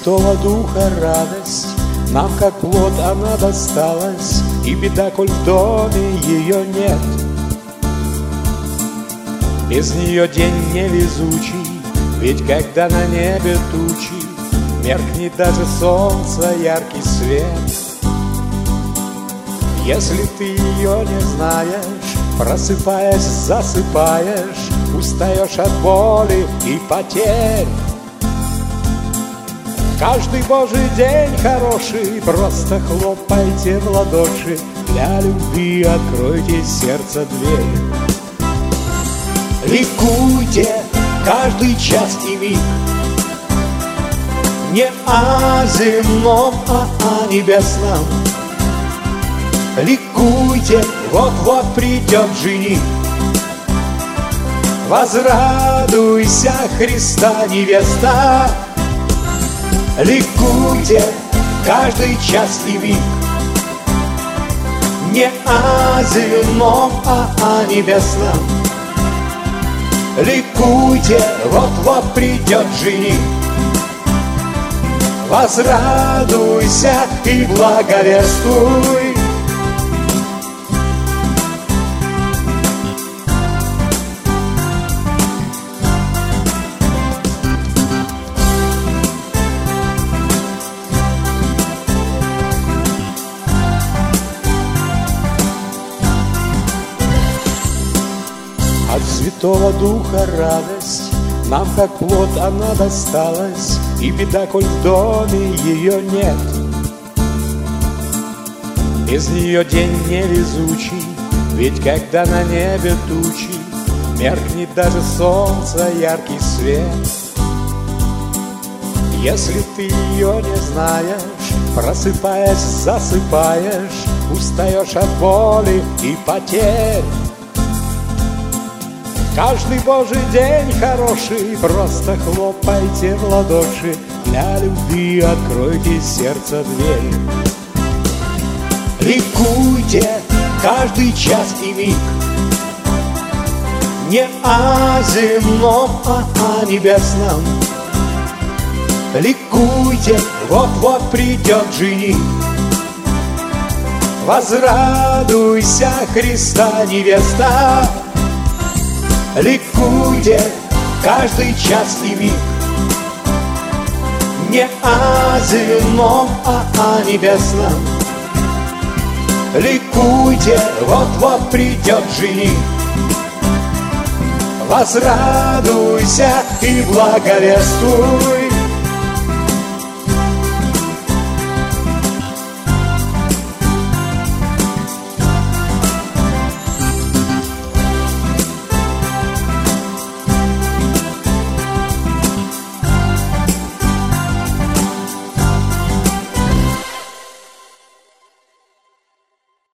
Святого Духа радость, нам как плод она досталась, и беда, коль в доме ее нет. Без нее день невезучий, ведь когда на небе тучи, меркнет даже солнце яркий свет. Если ты ее не знаешь, просыпаясь, засыпаешь, устаешь от боли и потерь. Каждый божий день хороший, просто хлопайте в ладоши, для любви откройте сердце дверь. Ликуйте каждый час и миг, не о земном, а о небесном. Ликуйте, вот-вот придет жених. Возрадуйся, Христа невеста. Ликуйте каждый час и миг, не о земном, а о небесном. Ликуйте, вот-вот придет жених. Возрадуйся и благовествуй. От Святого Духа радость, нам как плод она досталась, и беда, коль в доме ее нет. Без нее день невезучий, ведь когда на небе тучи, меркнет даже солнце яркий свет. Если ты ее не знаешь, просыпаясь, засыпаешь, устаешь от боли и потерь. Каждый божий день хороший, просто хлопайте в ладоши, для любви откройте сердце дверь. Ликуйте каждый час и миг, не о земном, а о небесном. Ликуйте, вот-вот придет жених. Возрадуйся, Христа невеста. Ликуйте каждый час и миг, не о земном, а о небесном. Ликуйте, вот-вот придет жених. Возрадуйся и благовествуй.